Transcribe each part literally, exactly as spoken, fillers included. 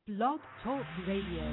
Blog Talk Radio.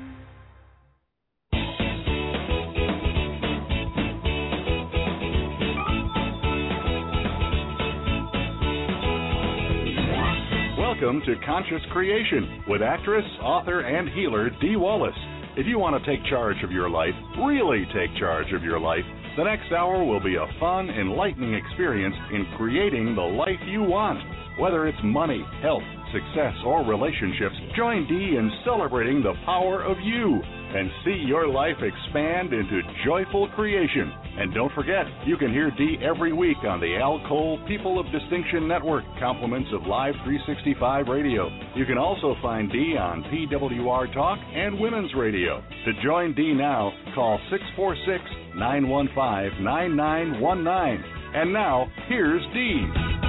Welcome to Conscious Creation with actress, author, and healer Dee Wallace. If you want to take charge of your life, really take charge of your life, the next hour will be a fun, enlightening experience in creating the life you want. Whether it's money, health, success, or relationships, join Dee in celebrating the power of you and see your life expand into joyful creation. And don't forget, you can hear Dee every week on the Al Cole People of Distinction Network, compliments of Live three sixty-five Radio. You can also find Dee on P W R Talk and Women's Radio. To join Dee now, call six four six, nine one five, nine nine one nine. And now, here's Dee.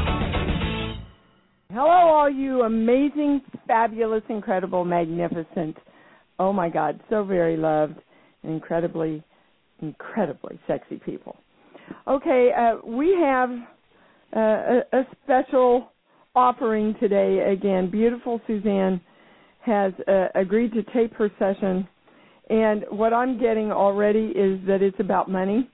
Hello, all you amazing, fabulous, incredible, magnificent, oh my God, so very loved, incredibly, incredibly sexy people. Okay, uh, we have uh, a, a special offering today. Again, beautiful Suzanne has uh, agreed to tape her session, and what I'm getting already is that it's about money.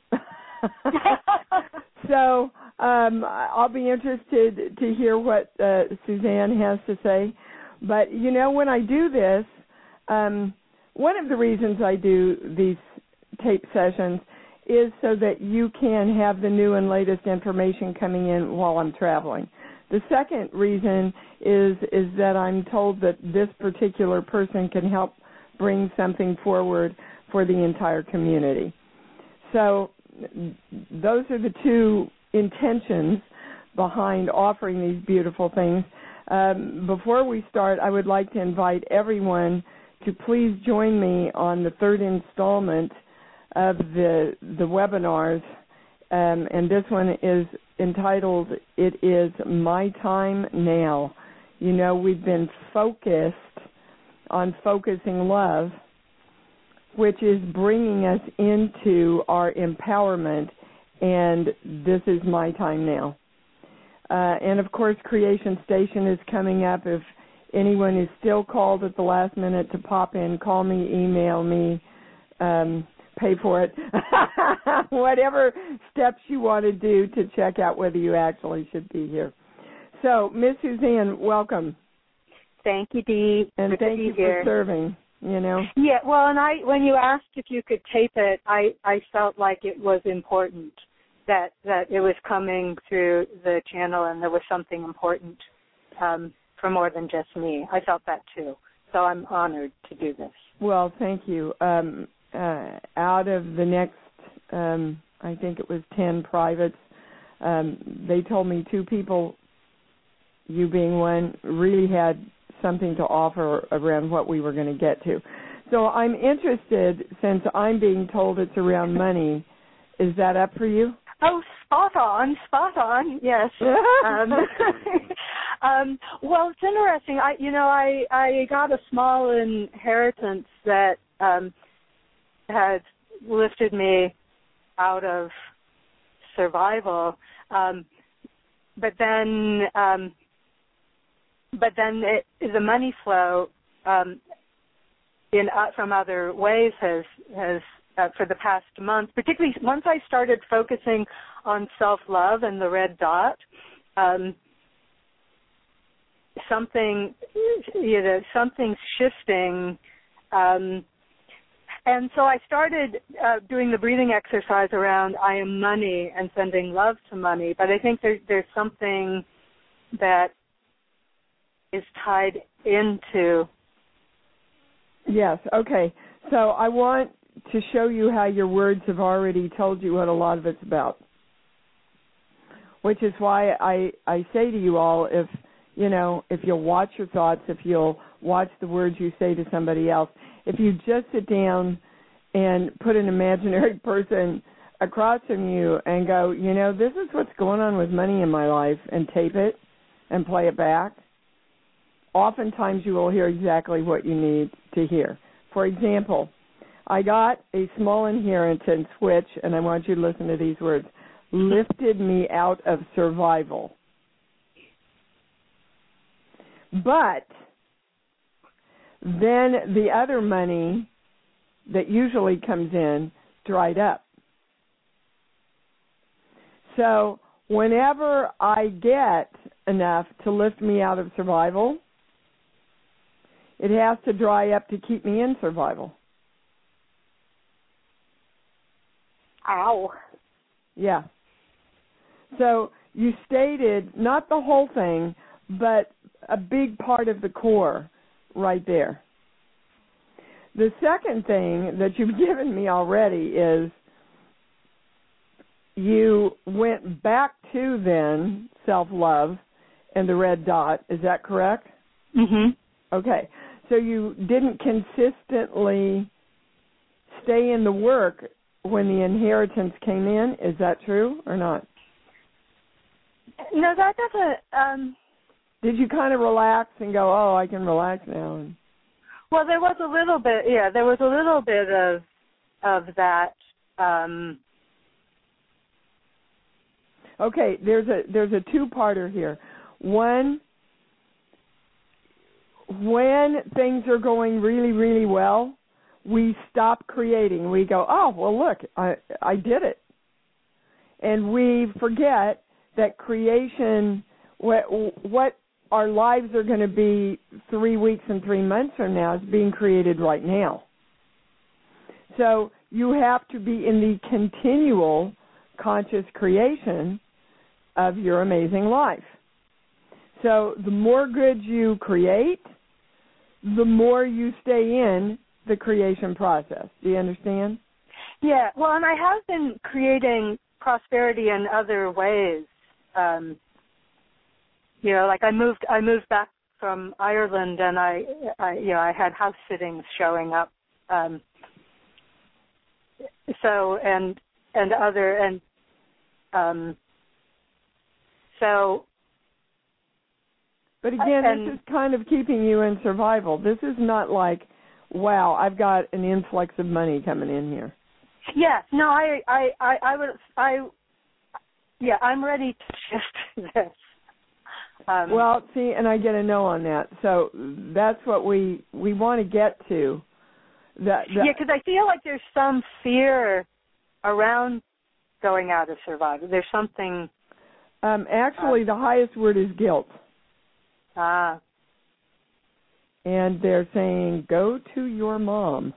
So um, I'll be interested to hear what uh, Suzanne has to say. But, you know, when I do this, um, one of the reasons I do these tape sessions is so that you can have the new and latest information coming in while I'm traveling. The second reason is is that I'm told that this particular person can help bring something forward for the entire community. So those are the two intentions behind offering these beautiful things. Um, before we start, I would like to invite everyone to please join me on the third installment of the the webinars, um, and this one is entitled, It Is My Time Now. You know, we've been focused on focusing love, which is bringing us into our empowerment, and this is my time now. Uh, and, of course, Creation Station is coming up. If anyone is still called at the last minute to pop in, call me, email me, um, pay for it, whatever steps you want to do to check out whether you actually should be here. So, Miss Suzanne, welcome. Thank you, Dee. And Good thank you here. for serving. You know? Yeah, well, and I, when you asked if you could tape it, I, I felt like it was important that that it was coming through the channel and there was something important um, for more than just me. I felt that too. So I'm honored to do this. Well, thank you. Um, uh, out of the next, um, I think it was ten privates, um, they told me two people, you being one, really had something to offer around what we were going to get to. So I'm interested, since I'm being told it's around money, is that up for you? Oh, spot on, spot on, yes. um, um, well, it's interesting. I, you know, I, I got a small inheritance that um, has lifted me out of survival, um, but then... Um, But then it, the money flow um, in uh, from other ways has has uh, for the past month, particularly once I started focusing on self-love and the red dot, um, something you know something's shifting, um, and so I started uh, doing the breathing exercise around I am money and sending love to money. But I think there, there's something that is tied into. Yes, okay. So I want to show you how your words have already told you what a lot of it's about, which is why I, I say to you all, if, you know, if you'll watch your thoughts, if you'll watch the words you say to somebody else, if you just sit down and put an imaginary person across from you and go, you know, this is what's going on with money in my life, and tape it and play it back, oftentimes you will hear exactly what you need to hear. For example, I got a small inheritance which, and I want you to listen to these words, lifted me out of survival. But then the other money that usually comes in dried up. So whenever I get enough to lift me out of survival, it has to dry up to keep me in survival. Ow. Yeah. So you stated not the whole thing, but a big part of the core right there. The second thing that you've given me already is you went back to then self-love and the red dot. Is that correct? Mm-hmm. Okay. So you didn't consistently stay in the work when the inheritance came in. Is that true or not? No, that doesn't... Um, Did you kind of relax and go, oh, I can relax now? And... Well, there was a little bit, yeah, there was a little bit of of that. Um... Okay, there's a there's a two-parter here. One, when things are going really, really well, we stop creating. We go, oh, well, look, I I did it. And we forget that creation, what, what our lives are going to be three weeks and three months from now is being created right now. So you have to be in the continual conscious creation of your amazing life. So the more good you create, the more you stay in the creation process. Do you understand? Yeah, well, and I have been creating prosperity in other ways. Um, you know, like I moved, I moved back from Ireland, and I, I you know, I had house sittings showing up. Um, so and and other and um, so. But again, and, this is kind of keeping you in survival. This is not like, wow, I've got an influx of money coming in here. Yeah, no, I, I, I, I would, I, yeah, I'm ready to shift this. Um, well, see, and I get a no on that. So that's what we we want to get to. That, that yeah, because I feel like there's some fear around going out of survival. There's something. Um, actually, uh, the highest word is guilt. Ah. And they're saying, go to your mom.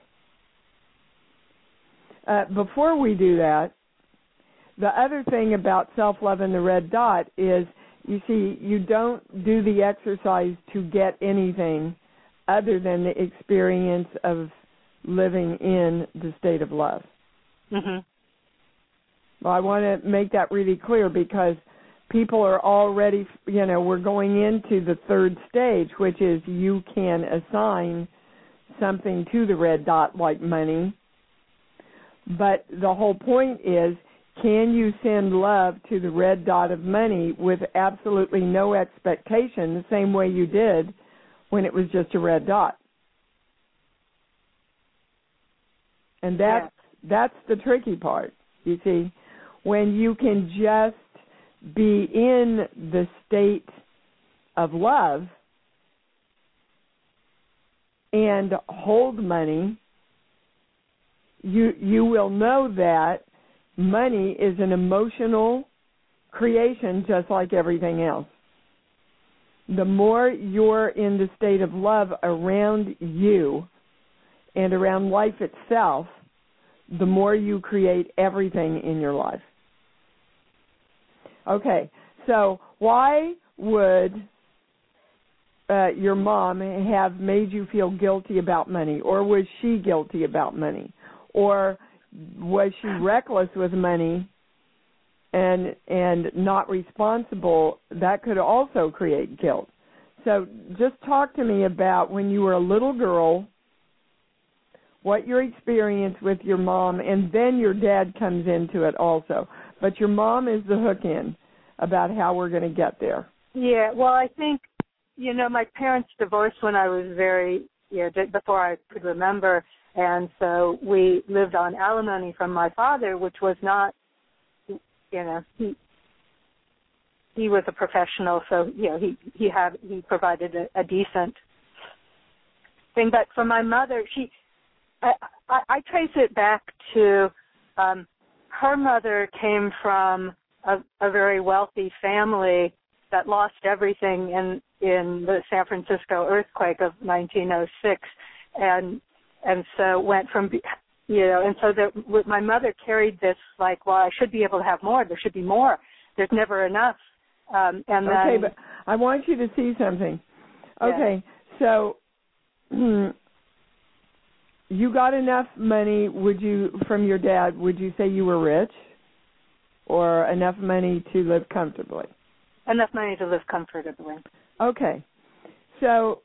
Uh, before we do that, the other thing about self-love and the red dot is, you see, you don't do the exercise to get anything other than the experience of living in the state of love. Mm-hmm. Well, I want to make that really clear because people are already, you know, we're going into the third stage, which is you can assign something to the red dot like money. But the whole point is, can you send love to the red dot of money with absolutely no expectation, the same way you did when it was just a red dot? And that's, yeah. that's the tricky part, you see, when you can just be in the state of love and hold money, you you will know that money is an emotional creation just like everything else. The more you're in the state of love around you and around life itself, the more you create everything in your life. Okay, so why would uh, your mom have made you feel guilty about money, or was she guilty about money, or was she reckless with money and and not responsible? That could also create guilt. So just talk to me about when you were a little girl, what your experience with your mom, and then your dad comes into it also. But your mom is the hook in about how we're going to get there. Yeah, well, I think, you know, my parents divorced when I was very, you know, before I could remember, and so we lived on alimony from my father, which was not, you know, he he was a professional, so, you know, he, he had, he provided a, a decent thing. But for my mother, she, I, I, I trace it back to um, her mother came from a, a very wealthy family that lost everything in in the San Francisco earthquake of nineteen oh six, and and so went from, you know, and so that my mother carried this like, well, I should be able to have more. There should be more. There's never enough. Um, and then, okay, but I want you to see something. Okay, yeah. So you got enough money, would you, from your dad, would you say you were rich? Or enough money to live comfortably? Enough money to live comfortably. Okay. So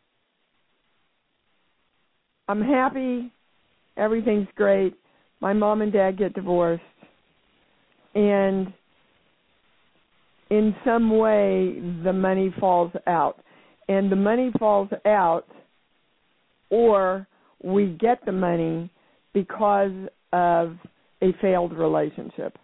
I'm happy. Everything's great. My mom and dad get divorced. And in some way, the money falls out. And the money falls out, or we get the money because of a failed relationship.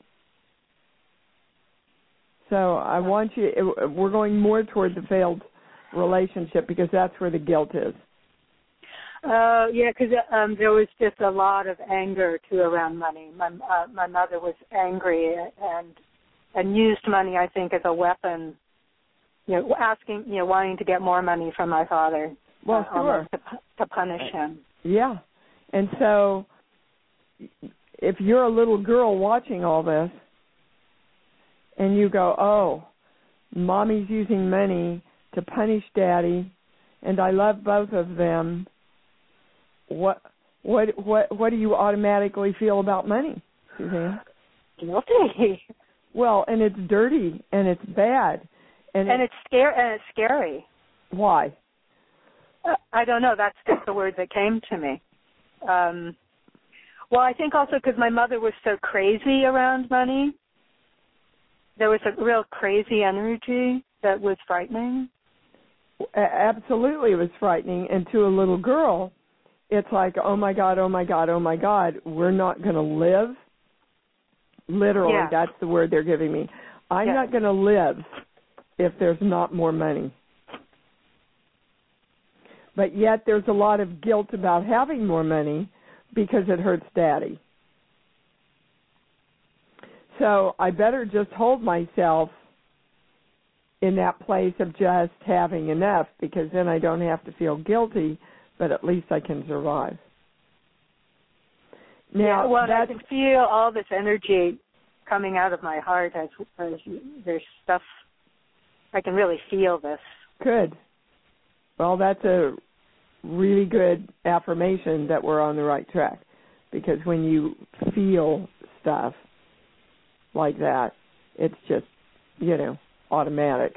So I want you, we're going more toward the failed relationship because that's where the guilt is. Uh, yeah, because um, there was just a lot of anger, too, around money. My uh, my mother was angry and and used money, I think, as a weapon, you know, asking, you know, wanting to get more money from my father. Well, uh, sure. To, to punish him. Yeah. And so if you're a little girl watching all this, and you go, oh, mommy's using money to punish daddy, and I love both of them. What what what what do you automatically feel about money, Suzanne? Guilty. Well, and it's dirty and it's bad, and, and it's scary. And it's scary. Why? Uh, I don't know. That's just the word that came to me. Um, well, I think also because my mother was so crazy around money. There was a real crazy energy that was frightening. Absolutely, it was frightening. And to a little girl, it's like, oh, my God, oh, my God, oh, my God, we're not going to live. Literally, yeah. That's the word they're giving me. I'm yeah. not going to live if there's not more money. But yet there's a lot of guilt about having more money because it hurts Daddy. So I better just hold myself in that place of just having enough, because then I don't have to feel guilty, but at least I can survive. Now, yeah, well, I can feel all this energy coming out of my heart as, as there's stuff. I can really feel this. Good. Well, that's a really good affirmation that we're on the right track, because when you feel stuff like that, it's just, you know, automatic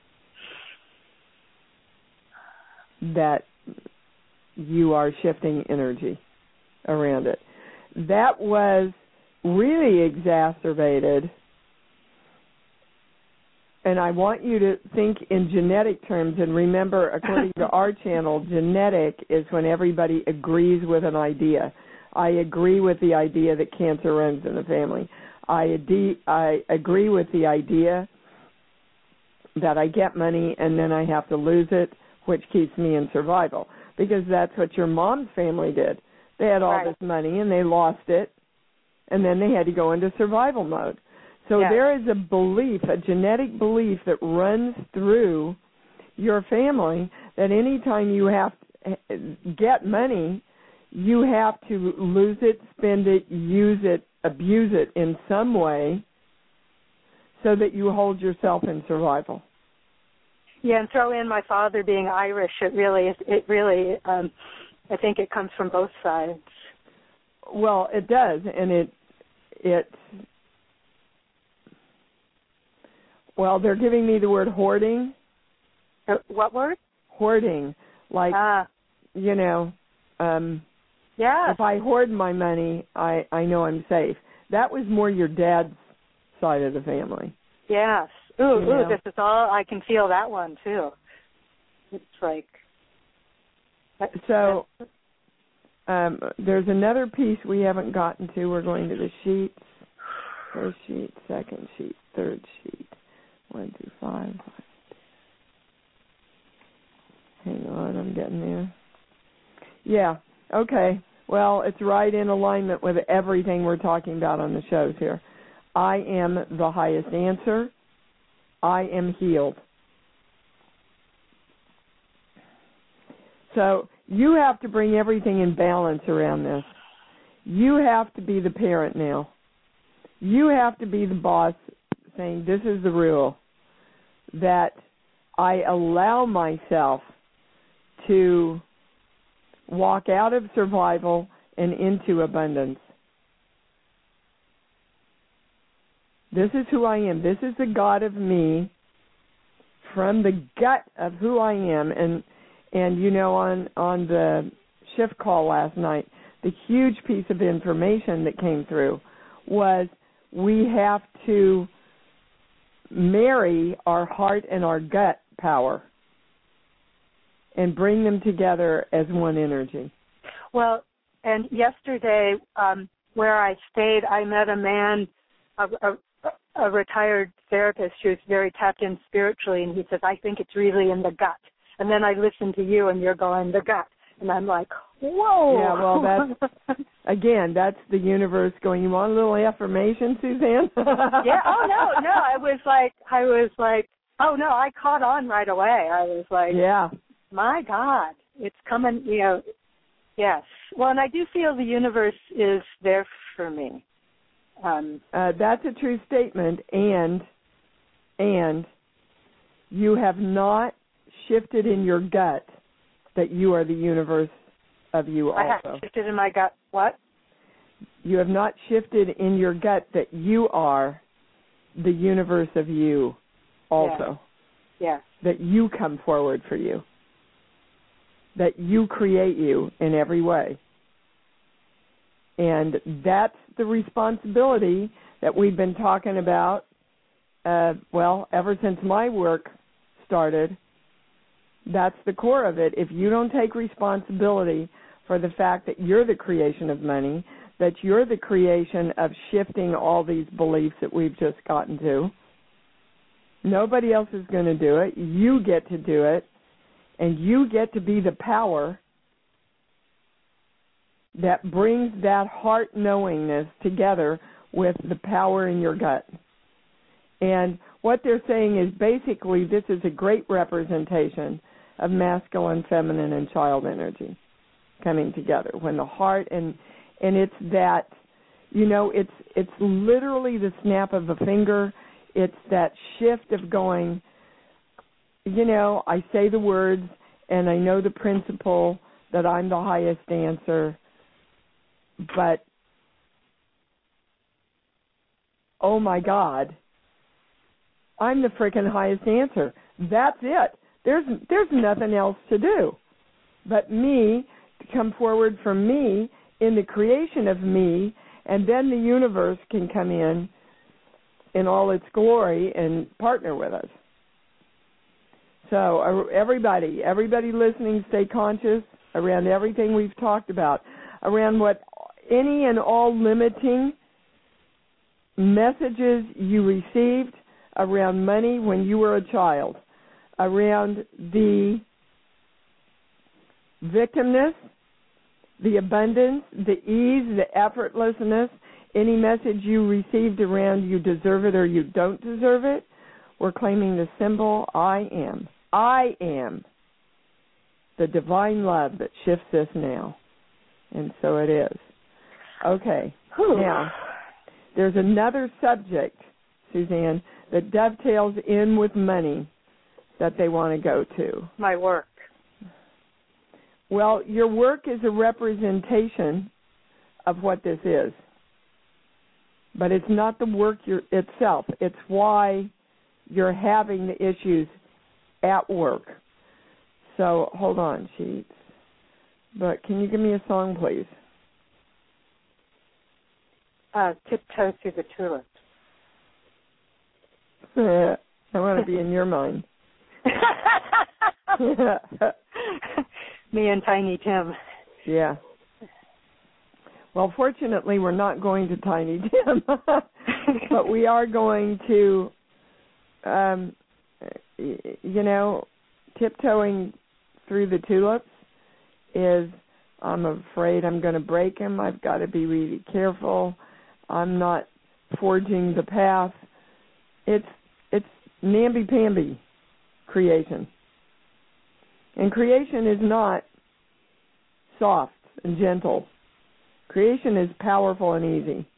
that you are shifting energy around it. That was really exacerbated, and I want you to think in genetic terms, and remember, according to our channel, genetic is when everybody agrees with an idea. I agree with the idea that cancer runs in the family. I, ad- I agree with the idea that I get money and then I have to lose it, which keeps me in survival, because that's what your mom's family did. They had all right. this money and they lost it, and then they had to go into survival mode. So yes. there is a belief, a genetic belief that runs through your family that anytime you have to get money, you have to lose it, spend it, use it, abuse it in some way so that you hold yourself in survival. Yeah, and throw in my father being Irish. It really, it really, um, I think it comes from both sides. Well, it does, and it, it, well, they're giving me the word hoarding. Uh, what word? Hoarding, like, ah. you know, um, yeah. if I hoard my money, I, I know I'm safe. That was more your dad's side of the family. Yes. Ooh, you ooh, know? this is all, I can feel that one, too. It's like... So, um, there's another piece we haven't gotten to. We're going to the sheets. First sheet, second sheet, third sheet. One, two, five. five. Hang on, I'm getting there. Yeah. Okay. Well, it's right in alignment with everything we're talking about on the shows here. I am the highest answer. I am healed. So you have to bring everything in balance around this. You have to be the parent now. You have to be the boss saying, this is the rule, that I allow myself to walk out of survival and into abundance. This is who I am. This is the God of me from the gut of who I am. And, and you know, on, on the shift call last night, the huge piece of information that came through was we have to marry our heart and our gut power and bring them together as one energy. Well, and yesterday, um, where I stayed, I met a man, a, a, a retired therapist who's very tapped in spiritually, and he says, I think it's really in the gut. And then I listened to you, and you're going, the gut. And I'm like, whoa. Yeah, well, that's, again, that's the universe going, you want a little affirmation, Suzanne? Yeah, oh, no, no. I was like, I was like, oh, no, I caught on right away. I was like, yeah. My God, it's coming, you know, yes. Well, and I do feel the universe is there for me. Um, uh, that's a true statement, and and you have not shifted in your gut that you are the universe of you also. I have shifted in my gut, what? You have not shifted in your gut that you are the universe of you also. Yes. Yeah. That you come forward for you. That you create you in every way. And that's the responsibility that we've been talking about, uh, well, ever since my work started. That's the core of it. If you don't take responsibility for the fact that you're the creation of money, that you're the creation of shifting all these beliefs that we've just gotten to, nobody else is going to do it. You get to do it. And you get to be the power that brings that heart knowingness together with the power in your gut. And what they're saying is basically this is a great representation of masculine, feminine, and child energy coming together. When the heart and and it's that, you know, it's it's literally the snap of a finger. It's that shift of going, you know, I say the words and I know the principle that I'm the highest answer, but, oh, my God, I'm the freaking highest answer. That's it. There's there's nothing else to do but me to come forward from me in the creation of me, and then the universe can come in in all its glory and partner with us. So uh, everybody, everybody listening, stay conscious around everything we've talked about, around what any and all limiting messages you received around money when you were a child, around the victimness, the abundance, the ease, the effortlessness, any message you received around you deserve it or you don't deserve it, we're claiming the symbol I am. I am the divine love that shifts this now. And so it is. Okay. Whew. Now, there's another subject, Suzanne, that dovetails in with money that they want to go to. My work. Well, your work is a representation of what this is. But it's not the work you're, itself. It's why you're having the issues at work. So, hold on, Sheets. But can you give me a song, please? Uh, Tiptoe Through the Tulips. I want to be in your mind. Me and Tiny Tim. Yeah. Well, fortunately, we're not going to Tiny Tim, but we are going to, um, you know, tiptoeing through the tulips is I'm afraid I'm going to break him. I've got to be really careful. I'm not forging the path. It's it's namby-pamby creation. And creation is not soft and gentle. Creation is powerful and easy.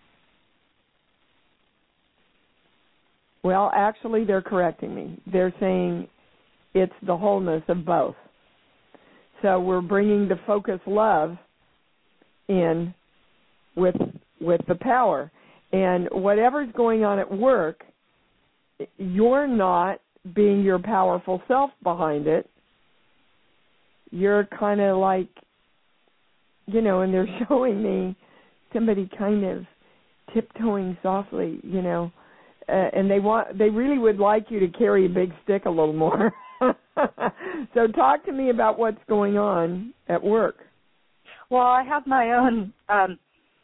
Well, actually, they're correcting me. They're saying it's the wholeness of both. So we're bringing the focus love in with with the power. And whatever's going on at work, you're not being your powerful self behind it. You're kind of like, you know, and they're showing me somebody kind of tiptoeing softly, you know, uh, and they want, they really would like you to carry a big stick a little more. So talk to me about what's going on at work. Well, I have my own, um,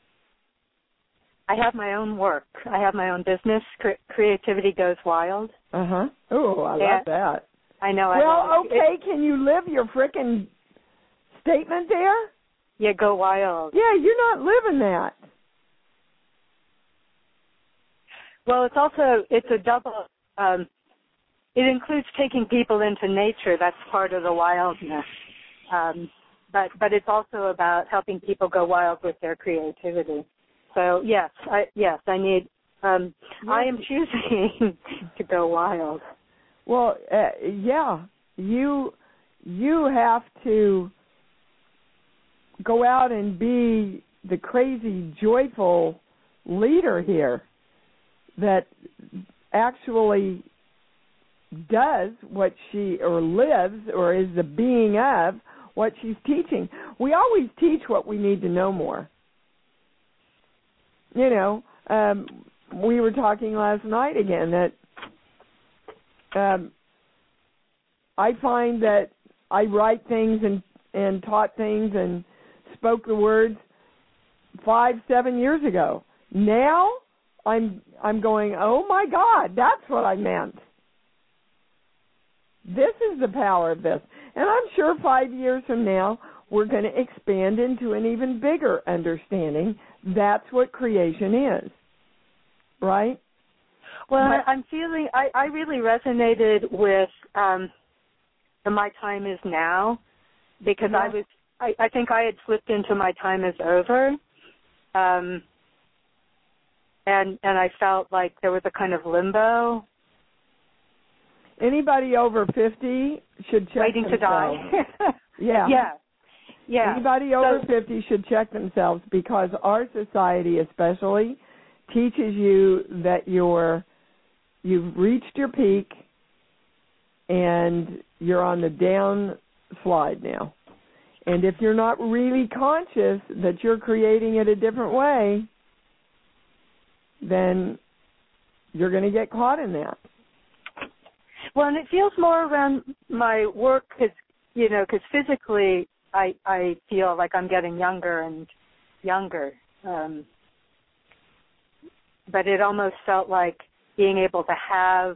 I have my own work. I have my own business. Cre- Creativity Goes Wild. Uh-huh. Oh, I yeah. love that. I know. Well, I okay, it, can you live your frickin' statement there? Yeah, go wild. Yeah, you're not living that. Well, it's also, it's a double, um, it includes taking people into nature. That's part of the wildness. Um, but but it's also about helping people go wild with their creativity. So, yes, I, yes, I need, um, yes. I am choosing to go wild. Well, uh, yeah, you you have to go out and be the crazy, joyful leader here that actually does what she, or lives, or is the being of what she's teaching. We always teach what we need to know more. You know, um, we were talking last night again that um, I find that I write things and, and taught things and spoke the words five, seven years ago. Now I'm I'm going, oh my God, that's what I meant. This is the power of this. And I'm sure five years from now we're going to expand into an even bigger understanding. That's what creation is, right? Well, but, I'm feeling, I, I really resonated with um, the My Time Is Now, because yeah. I was, I, I think I had slipped into My Time Is Over, um, and and I felt like there was a kind of limbo. Anybody over fifty should check Waiting themselves. to die. yeah. Yeah. Yeah. Anybody over so, fifty should check themselves, because our society especially teaches you that you're, you've reached your peak and you're on the down slide now. And if you're not really conscious that you're creating it a different way, then you're going to get caught in that. Well, and it feels more around my work because, you know, because physically I I feel like I'm getting younger and younger. Um, but it almost felt like being able to have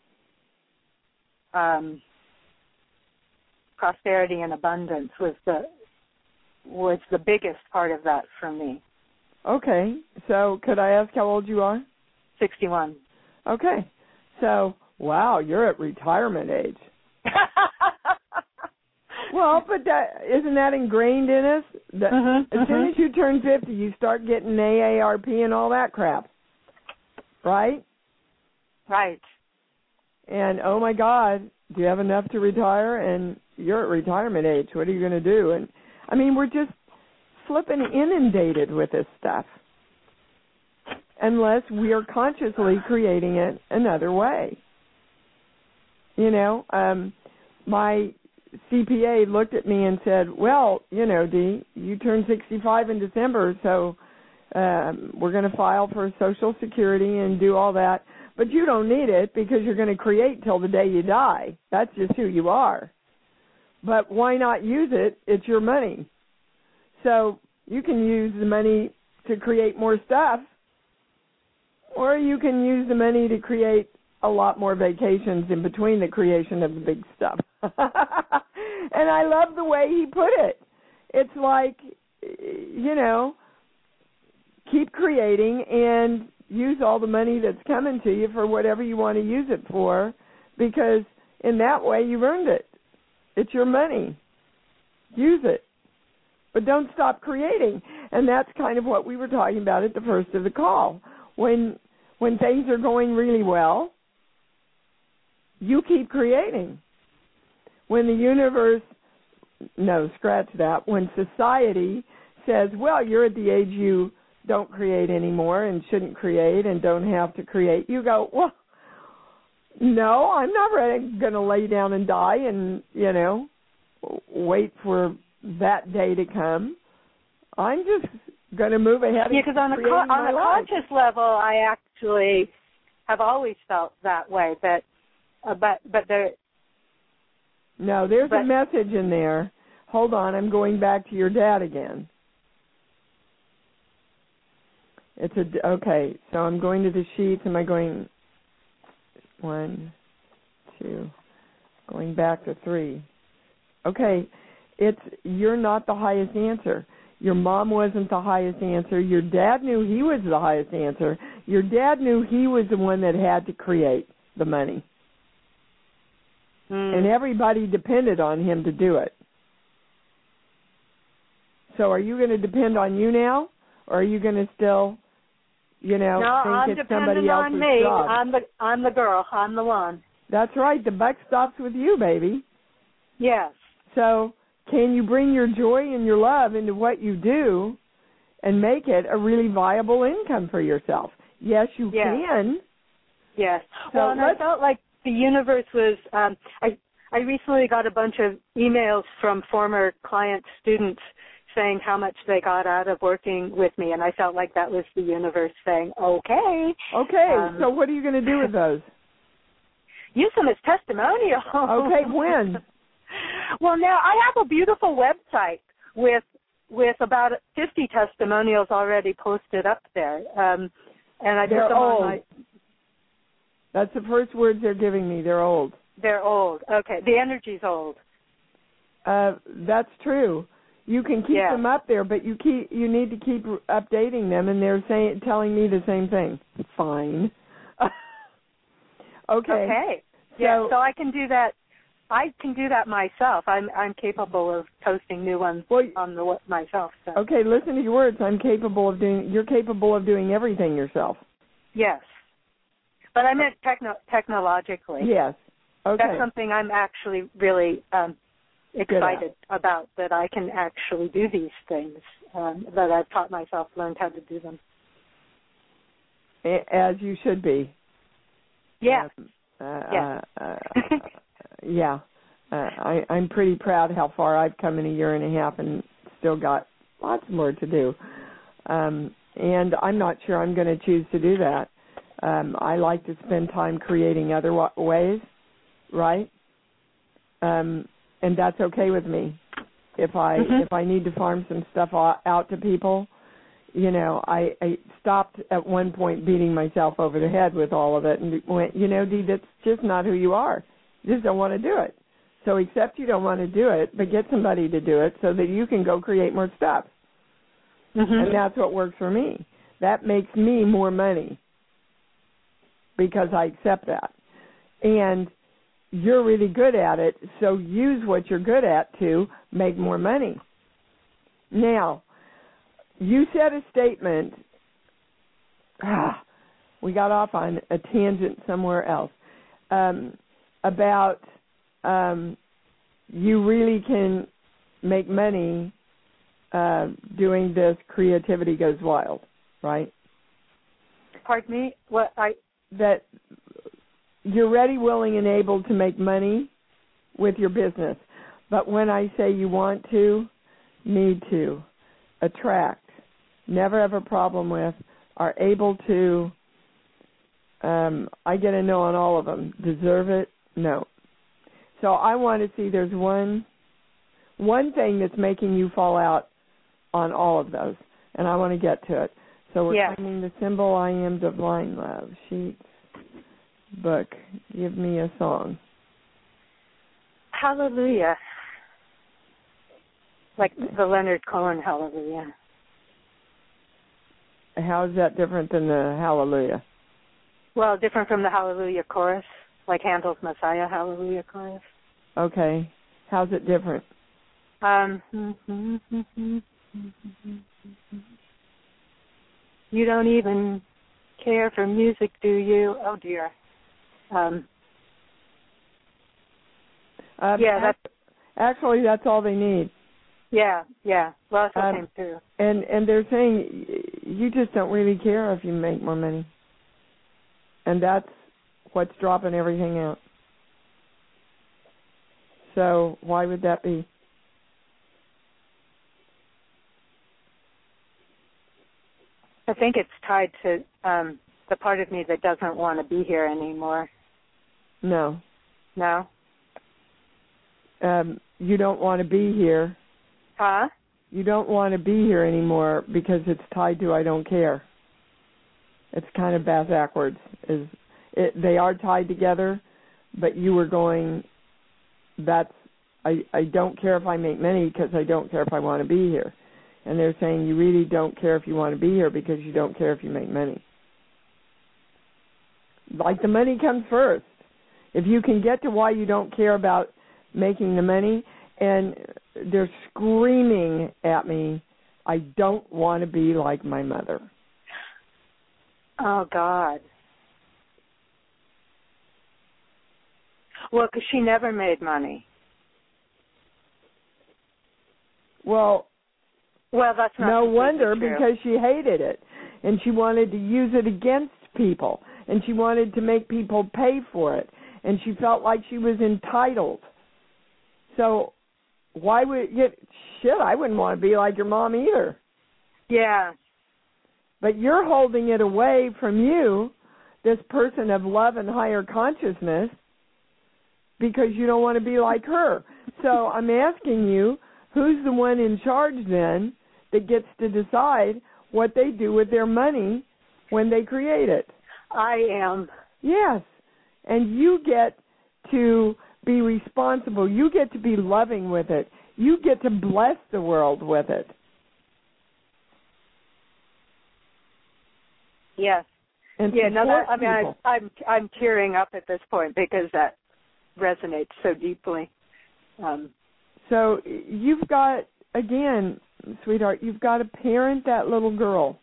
um, prosperity and abundance was the was the biggest part of that for me. Okay. So could I ask how old you are? sixty-one. Okay. So, wow, you're at retirement age. Well, but that isn't that ingrained in us? That mm-hmm, as soon mm-hmm. as you turn fifty, you start getting A A R P and all that crap, right? Right. And, oh, my God, do you have enough to retire? And you're at retirement age. What are you going to do? And, I mean, we're just flipping inundated with this stuff unless we are consciously creating it another way. You know, um, my C P A looked at me and said, well, you know, Dee, you turned sixty-five in December, so um, we're going to file for Social Security and do all that. But you don't need it because you're going to create till the day you die. That's just who you are. But why not use it? It's your money. So you can use the money to create more stuff, or you can use the money to create a lot more vacations in between the creation of the big stuff. And I love the way he put it. it's like, you know, keep creating and use all the money that's coming to you for whatever you want to use it for, because in that way you've earned it. It's your money. Use it. But don't stop creating. And that's kind of what we were talking about at the first of the call. When when things are going really well, you keep creating. When the universe, no, scratch that, when society says, well, you're at the age you don't create anymore and shouldn't create and don't have to create, you go, well, no, I'm not going to lay down and die and, you know, wait for that day to come. I'm just going to move ahead. Yeah, because on a, con- on a conscious level, I actually have always felt that way. But, uh, but, but there. No, there's but, a message in there. Hold on, I'm going back to your dad again. It's a okay. So I'm going to the sheets. Am I going? One, two, going back to three. Okay, it's you're not the highest answer. Your mom wasn't the highest answer. Your dad knew he was the highest answer. Your dad knew he was the one that had to create the money. Mm. And everybody depended on him to do it. So are you going to depend on you now, or are you going to still, you know, no, think I'm it's somebody else's on me. job? I'm the I'm the girl. I'm the one. That's right. The buck stops with you, baby. Yes. So can you bring your joy and your love into what you do and make it a really viable income for yourself? Yes, you yes. can. Yes. So well, and I felt like the universe was, um, I, I recently got a bunch of emails from former client students saying how much they got out of working with me, and I felt like that was the universe saying, okay. Okay, um, so what are you going to do with those? Use them as testimonials. Okay, when? Well, now I have a beautiful website with with about fifty testimonials already posted up there, um, and I they're put them old. on my. That's the first words they're giving me. They're old. They're old. Okay, the energy's old. Uh, that's true. You can keep yeah. them up there, but you keep you need to keep updating them, and they're saying telling me the same thing. Fine. okay. Okay. So, yeah. So I can do that. I can do that myself. I'm I'm capable of posting new ones well, on the myself. So. Okay, listen to your words. I'm capable of doing. You're capable of doing everything yourself. Yes, but I meant techno, technologically. Yes. Okay. That's something I'm actually really um, excited about. That I can actually do these things. Um, that I've taught myself, learned how to do them. As you should be. Yeah. Um, uh, yeah. Uh, uh, Yeah, uh, I, I'm pretty proud how far I've come in a year and a half and still got lots more to do. Um, and I'm not sure I'm going to choose to do that. Um, I like to spend time creating other wa- ways, right? Um, and that's okay with me. If I mm-hmm. if I need to farm some stuff out to people, you know, I, I stopped at one point beating myself over the head with all of it and went, you know, Dee, that's just not who you are. You just don't want to do it. So accept you don't want to do it, but get somebody to do it so that you can go create more stuff. Mm-hmm. And that's what works for me. That makes me more money because I accept that. And you're really good at it, so use what you're good at to make more money. Now, you said a statement. Ah, we got off on a tangent somewhere else. Um, about um, you really can make money uh, doing this Creativity Goes Wild, right? Pardon me? What I that you're ready, willing, and able to make money with your business. But when I say you want to, need to, attract, never have a problem with, are able to, um, I get a no on all of them. Deserve it? No. So I want to see there's one one thing that's making you fall out on all of those, and I want to get to it. So we're yeah. finding the symbol I am divine love. Sheets, book, give me a song. Hallelujah. like the Leonard Cohen Hallelujah. How is that different than the Hallelujah? Well, different from the Hallelujah chorus, like Handel's Messiah Hallelujah chorus. Okay. How's it different? Um, you don't even care for music, do you? Oh, dear. Um, um, yeah, that's... Actually, that's all they need. Yeah, yeah. Well, that's um, came too. And, and they're saying you just don't really care if you make more money. And that's what's dropping everything out. So why would that be? I think it's tied to um, the part of me that doesn't want to be here anymore. No. No? Um, you don't want to be here. Huh? You don't want to be here anymore because it's tied to I don't care. It's kind of backwards. Is it, they are tied together, but you were going, that's, I, I don't care if I make money because I don't care if I want to be here. And they're saying you really don't care if you want to be here because you don't care if you make money. Like the money comes first. If you can get to why you don't care about making the money, and they're screaming at me, I don't want to be like my mother. Oh, God. Well, because she never made money. Well, well, that's not no wonder true. Because she hated it, and she wanted to use it against people, and she wanted to make people pay for it, and she felt like she was entitled. So why would you, shit, I wouldn't want to be like your mom either. Yeah. But you're holding it away from you, this person of love and higher consciousness, because you don't want to be like her. So I'm asking you, who's the one in charge then that gets to decide what they do with their money when they create it? I am. Yes. And you get to be responsible. You get to be loving with it. You get to bless the world with it. Yes. And yeah, no, that, I mean, I, people. I'm I'm tearing up at this point because that resonates so deeply. Um, so you've got, again, sweetheart, you've got to parent that little girl.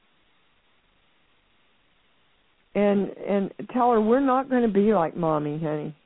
And and tell her we're not going to be like Mommy, honey.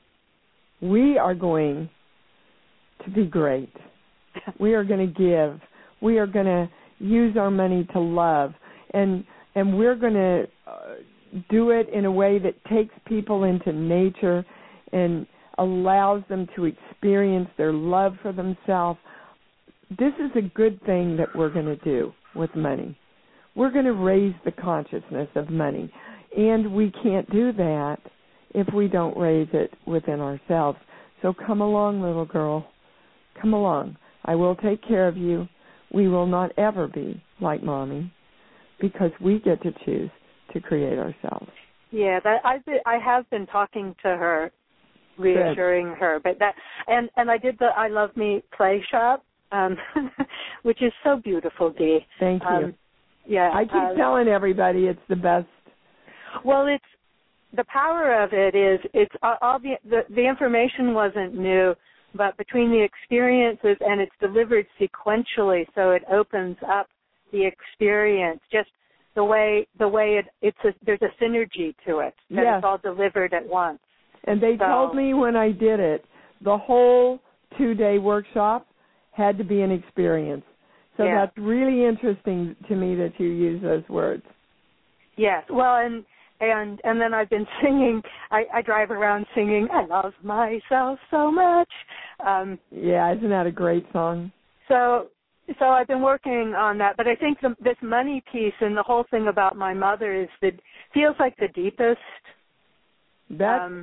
We are going to be great. We are going to give. We are going to use our money to love. And and we're going to uh, do it in a way that takes people into nature and allows them to experience their love for themselves. This is a good thing that we're going to do with money. We're going to raise the consciousness of money. And we can't do that if we don't raise it within ourselves. So come along, little girl. Come along. I will take care of you. We will not ever be like Mommy because we get to choose to create ourselves. Yeah, that I've been, I have been talking to her, reassuring Good. her. But that and, and I did the I Love Me play shop, um, which is so beautiful, Dee. Thank you. Um, yeah, I keep uh, telling everybody it's the best. Well, it's the power of it is it's all the, the the information wasn't new, but between the experiences and it's delivered sequentially, so it opens up the experience. Just the way the way it it's a, there's a synergy to it that yes. it's all delivered at once. And they so, told me when I did it, the whole two-day workshop had to be an experience. So yeah. that's really interesting to me that you use those words. Yes. Well, and. And and then I've been singing. I, I drive around singing. I love myself so much. Um, yeah, isn't that a great song? So so I've been working on that. But I think the, this money piece and the whole thing about my mother is that feels like the deepest. That um,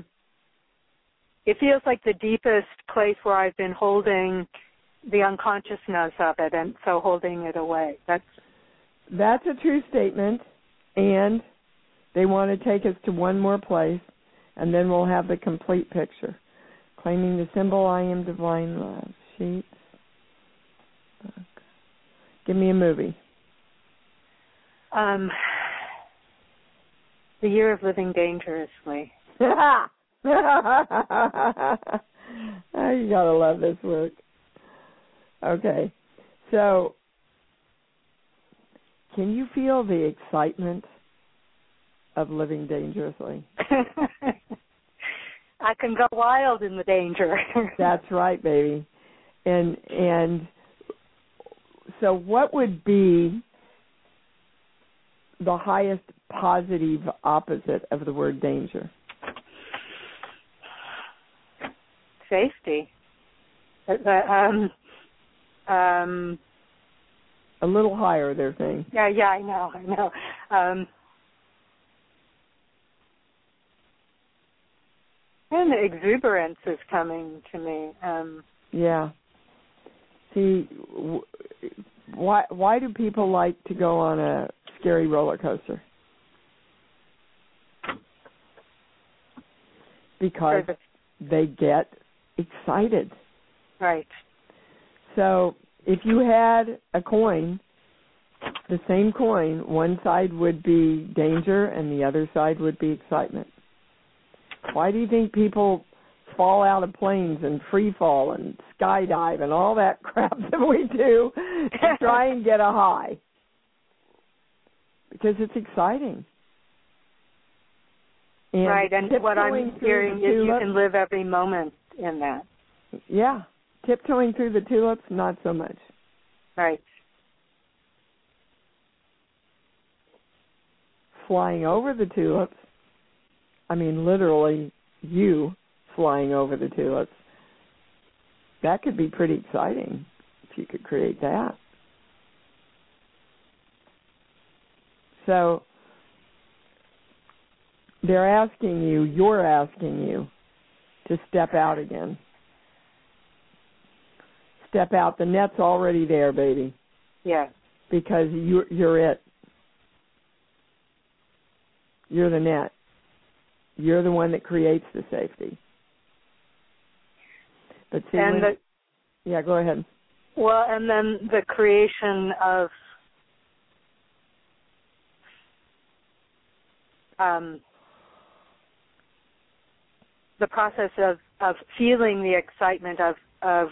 it feels like the deepest place where I've been holding the unconsciousness of it, and so holding it away. That's that's a true statement, and. They want to take us to one more place, and then we'll have the complete picture. Claiming the symbol, I am divine love. Sheets. Give me a movie. Um, The Year of Living Dangerously. Oh, you gotta love this work. Okay, so can you feel the excitement of living dangerously? I can go wild in the danger. That's right, baby. And and so what would be the highest positive opposite of the word danger? Safety. Um, um, a little higher, they're saying. Yeah, yeah, I know, I know. Um, and the exuberance is coming to me. Um, yeah. See, w- why why do people like to go on a scary roller coaster? Because they get excited. Right. So if you had a coin, the same coin, one side would be danger and the other side would be excitement. Why do you think people fall out of planes and free fall and skydive and all that crap that we do to try and get a high? Because it's exciting. And right, and what I'm hearing is you can live every moment in that. Yeah. Tiptoeing through the tulips, not so much. Right. Flying over the tulips, I mean literally you flying over the tulips, that could be pretty exciting if you could create that. So they're asking you, you're asking you to step out again. Step out. The net's already there, baby. Yeah. Because you're, you're it. You're the net. You're the one that creates the safety. But see, and when, the, yeah, go ahead. Well, and then the creation of um, the process of, of feeling the excitement of of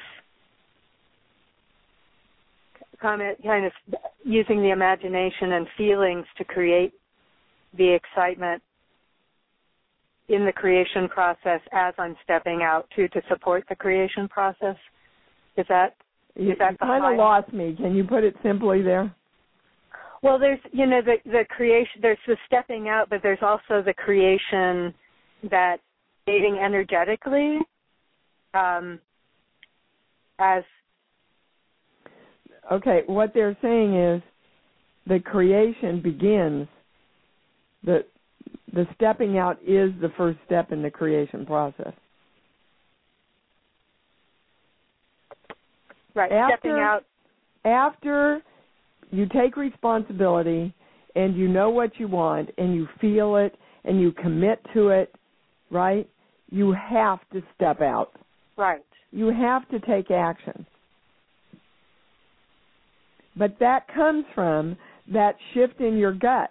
kind of, kind of using the imagination and feelings to create the excitement in the creation process as I'm stepping out too, to support the creation process. Is that you, is that you kind of lost me. Can you put it simply there? Well, there's you know the the creation. There's the stepping out, but there's also the creation that creating energetically um, as. Okay, what they're saying is the creation begins. The the stepping out is the first step in the creation process. Right, after, stepping out. After you take responsibility and you know what you want and you feel it and you commit to it, right, you have to step out. Right. You have to take action. But that comes from that shift in your gut.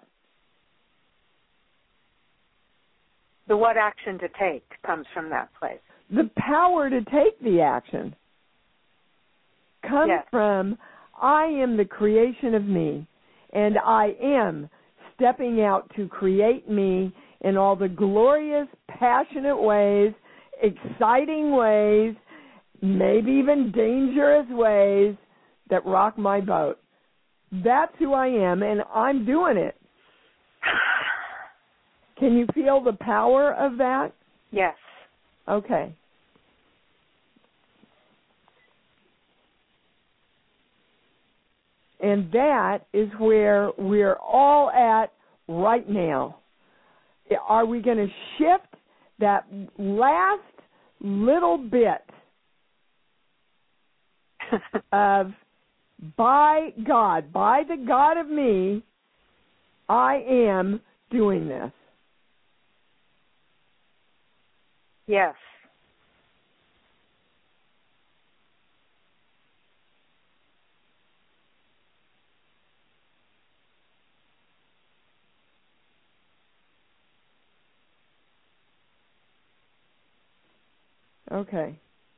The what action to take comes from that place. The power to take the action comes yes. from I am the creation of me, and I am stepping out to create me in all the glorious, passionate ways, exciting ways, maybe even dangerous ways that rock my boat. That's who I am, and I'm doing it. Can you feel the power of that? Yes. Okay. And that is where we're all at right now. Are we going to shift that last little bit of, by God, by the God of me, I am doing this? Yes. Okay.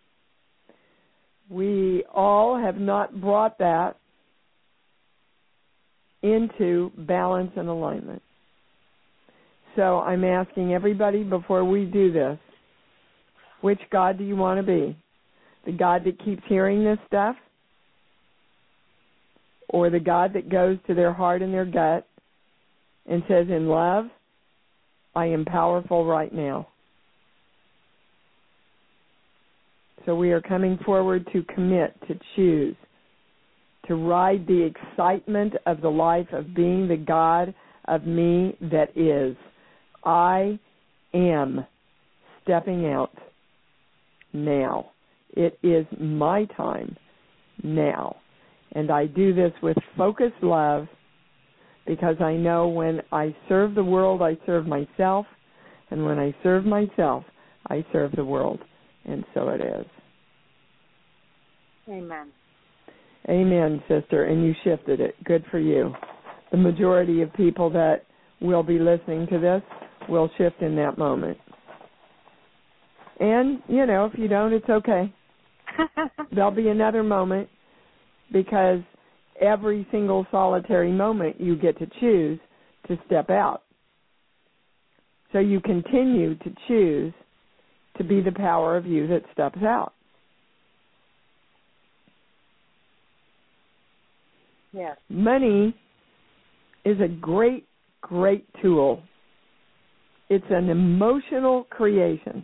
We all have not brought that into balance and alignment. So I'm asking everybody before we do this, which God do you want to be? The God that keeps hearing this stuff? Or the God that goes to their heart and their gut and says, in love, I am powerful right now. So we are coming forward to commit, to choose, to ride the excitement of the life of being the God of me that is. I am stepping out now. It is my time now. And I do this with focused love because I know when I serve the world, I serve myself. And when I serve myself, I serve the world. And so it is. Amen. Amen, sister. And you shifted it. Good for you. The majority of people that will be listening to this will shift in that moment. And, you know, if you don't, it's okay. There'll be another moment because every single solitary moment you get to choose to step out. So you continue to choose to be the power of you that steps out. Yes. Money is a great, great tool. It's an emotional creation.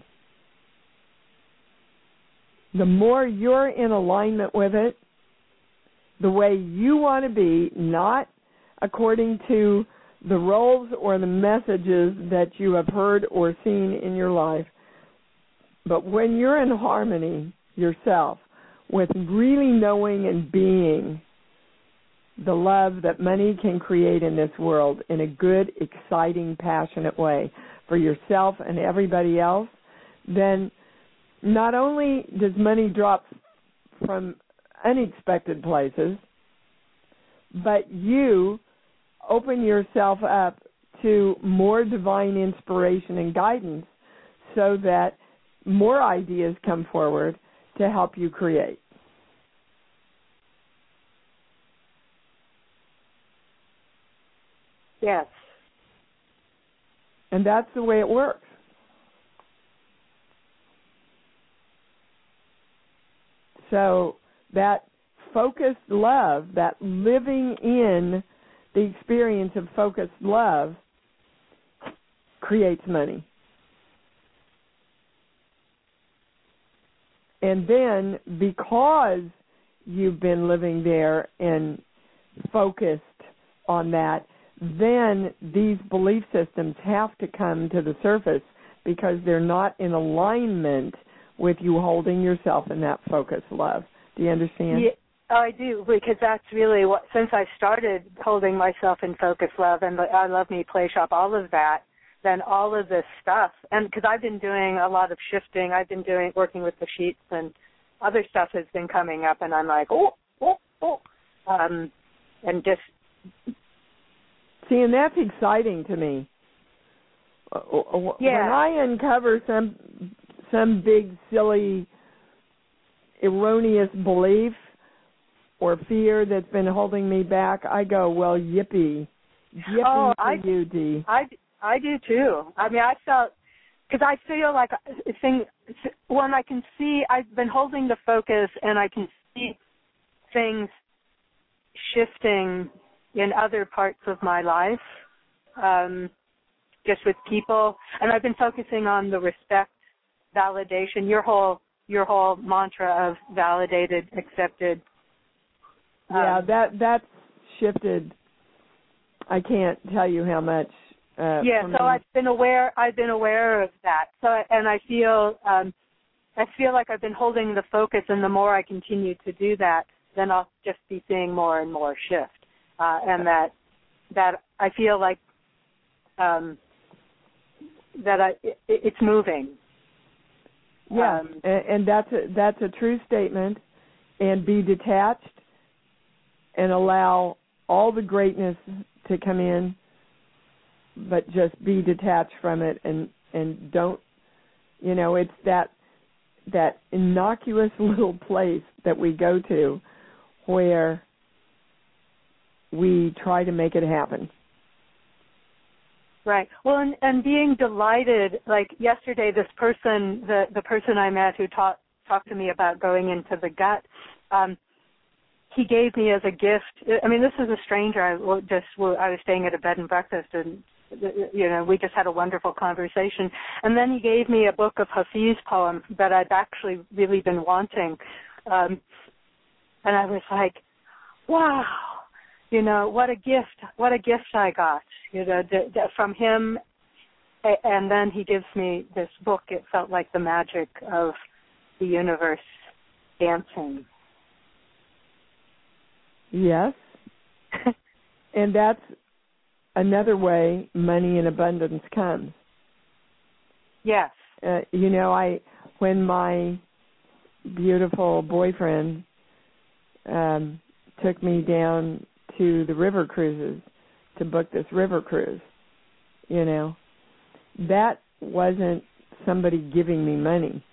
The more you're in alignment with it, the way you want to be, not according to the roles or the messages that you have heard or seen in your life, but when you're in harmony yourself with really knowing and being the love that money can create in this world in a good, exciting, passionate way for yourself and everybody else, then not only does money drop from unexpected places, but you open yourself up to more divine inspiration and guidance so that more ideas come forward to help you create. Yes. And that's the way it works. So that focused love, that living in the experience of focused love creates money. And then because you've been living there and focused on that, then these belief systems have to come to the surface because they're not in alignment with you holding yourself in that focused love. Do you understand? Yeah, I do, because that's really what, since I started holding myself in focused love and the I Love Me Play Shop, all of that, then all of this stuff, and because I've been doing a lot of shifting, I've been doing working with the sheets, and other stuff has been coming up, and I'm like, oh, oh, oh, um, and just... See, and that's exciting to me. Yeah. When I uncover some some big, silly, erroneous belief or fear that's been holding me back, I go, well, yippee. Yippee oh, for I, you, Dee. I, I do, too. I mean, I felt, because I feel like thing, when I can see, I've been holding the focus and I can see things shifting in other parts of my life, um, just with people. And I've been focusing on the respect, validation, your whole your whole mantra of validated, accepted. Yeah, um, that that's shifted. I can't tell you how much. Uh, yeah, so me. I've been aware. I've been aware of that. So, and I feel um, I feel like I've been holding the focus, and the more I continue to do that, then I'll just be seeing more and more shift, uh, and that that I feel like um, that I it, it's moving. Yeah, um, and, and that's a, that's a true statement. And be detached and allow all the greatness to come in, but just be detached from it and, and don't, you know, it's that that innocuous little place that we go to where we try to make it happen. Right. Well, and, and being delighted, like yesterday, this person, the, the person I met who taught, talked to me about going into the gut, um, he gave me as a gift, I mean, this is a stranger. I just I was staying at a bed and breakfast, and, you know, we just had a wonderful conversation. And then he gave me a book of Hafiz poems that I'd actually really been wanting. Um, and I was like, wow, you know, what a gift, what a gift I got, you know, d- d- from him. And then he gives me this book. It felt like the magic of the universe dancing. Yes. And that's another way money in abundance comes. Yes. Uh, you know, I when my beautiful boyfriend um, took me down to the river cruises to book this river cruise, you know, that wasn't somebody giving me money,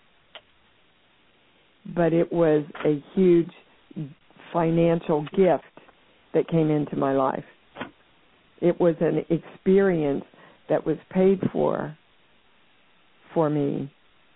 but it was a huge financial gift that came into my life. It was an experience that was paid for for me.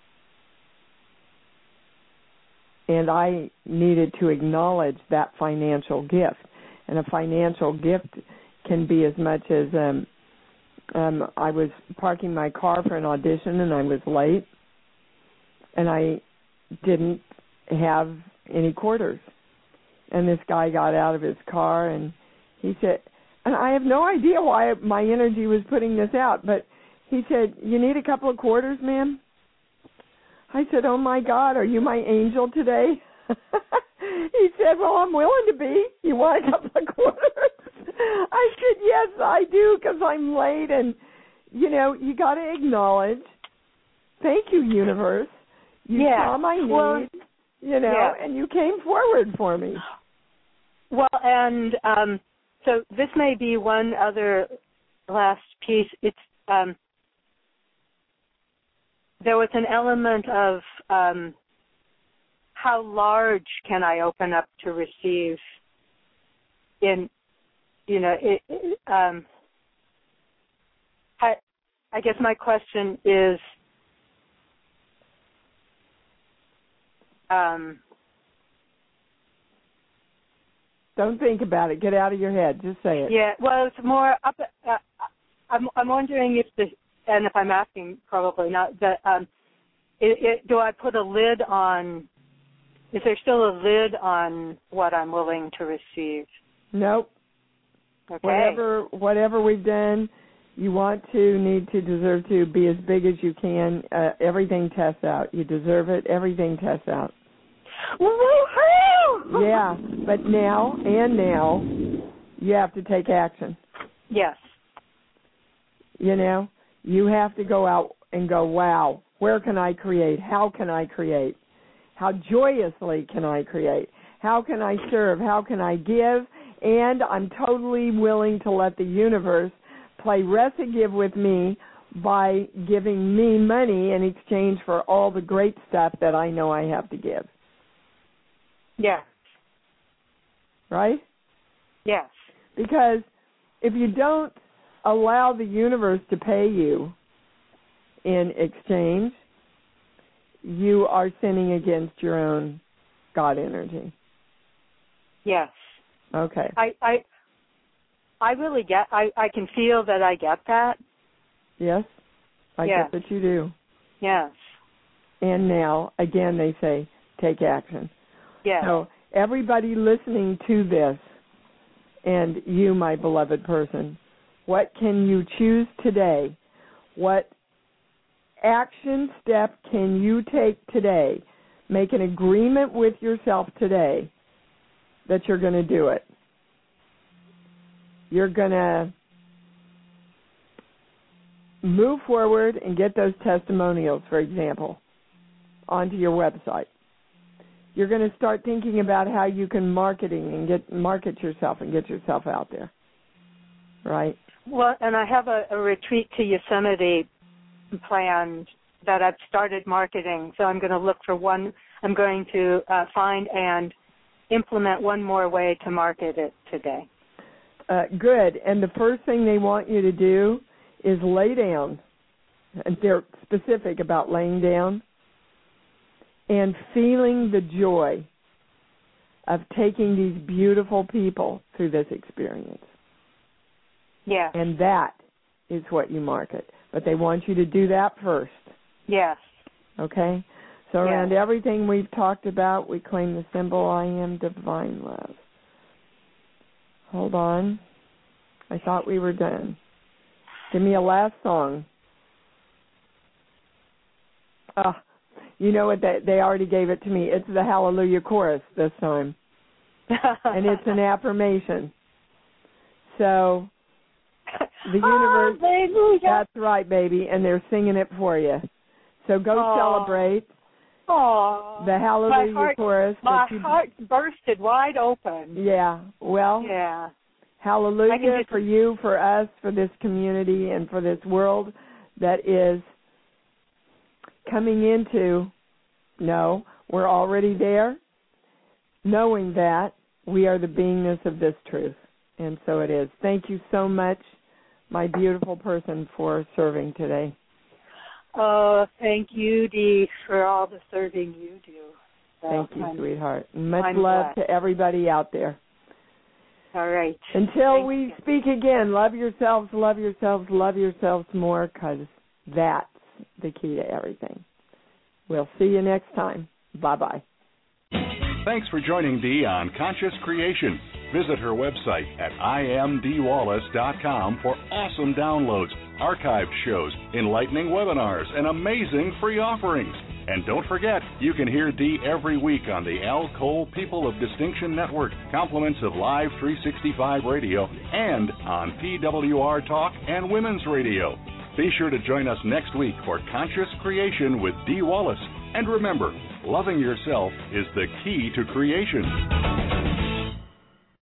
And I needed to acknowledge that financial gift. And a financial gift can be as much as um, um, I was parking my car for an audition and I was late, and I didn't have any quarters. And this guy got out of his car and he said, and I have no idea why my energy was putting this out, but he said, "You need a couple of quarters, ma'am?" I said, "Oh, my God, are you my angel today?" He said, "Well, I'm willing to be. You want a couple of quarters?" I said, "Yes, I do, because I'm late." And, you know, you got to acknowledge, thank you, universe. You yeah. saw my need, well, you know, yeah. and you came forward for me. Well, and um, so this may be one other last piece. It's um, there was an element of um, how large can I open up to receive in, you know, it, it, um, I, I guess my question is, um, don't think about it. Get out of your head. Just say it. Yeah, well, it's more up. Uh, I'm, I'm wondering if the, and if I'm asking, probably not. That um, it, it, do I put a lid on? Is there still a lid on what I'm willing to receive? Nope. Okay. Whatever, whatever we've done, you want to, need to, deserve to, be as big as you can. Uh, everything tests out. You deserve it. Everything tests out. Woo-hoo! Yeah, but now and now, you have to take action. Yes. You know, you have to go out and go, wow, where can I create? How can I create? How joyously can I create? How can I serve? How can I give? And I'm totally willing to let the universe play Resi-Give with me by giving me money in exchange for all the great stuff that I know I have to give. Yeah. Right? Yes. Because if you don't allow the universe to pay you in exchange, you are sinning against your own God energy. Yes. Okay. I I, I really get, I, I can feel that I get that. Yes? I yes. get that you do. Yes. And now, again, they say, take action. Yes. So everybody listening to this, and you, my beloved person, what can you choose today? What action step can you take today? Make an agreement with yourself today that you're going to do it. You're going to move forward and get those testimonials, for example, onto your website. You're going to start thinking about how you can marketing and get market yourself and get yourself out there, right? Well, and I have a, a retreat to Yosemite planned that I've started marketing. So I'm going to look for one. I'm going to uh, find and implement one more way to market it today. Uh, good. And the first thing they want you to do is lay down. And they're specific about laying down and feeling the joy of taking these beautiful people through this experience. Yeah. And that is what you market. But they want you to do that first. Yes. Okay? So yes. around everything we've talked about, we claim the symbol, I am divine love. Hold on. I thought we were done. Give me a last song. Ah, you know what? They, they already gave it to me. It's the Hallelujah Chorus this time. And it's an affirmation. So the universe, oh, that's right, baby, and they're singing it for you. So go oh. celebrate oh. the Hallelujah heart, Chorus. My you, heart bursted wide open. Yeah, well, yeah. Hallelujah just, for you, for us, for this community, and for this world that is coming into, no, we're already there, knowing that we are the beingness of this truth. And so it is. Thank you so much, my beautiful person, for serving today. Oh, thank you, Dee, for all the serving you do. So thank you, I'm, sweetheart. Much I'm love glad. to everybody out there. All right. Until Thank we you. speak again, love yourselves, love yourselves, love yourselves more, because that's the key to everything. We'll see you next time. Bye-bye. Thanks for joining Dee on Conscious Creation. Visit her website at I am dee wallace dot com for awesome downloads, archived shows, enlightening webinars, and amazing free offerings. And don't forget, you can hear Dee every week on the Al Cole People of Distinction Network, compliments of Live three sixty-five Radio, and on P W R Talk and Women's Radio. Be sure to join us next week for Conscious Creation with Dee Wallace. And remember, loving yourself is the key to creation.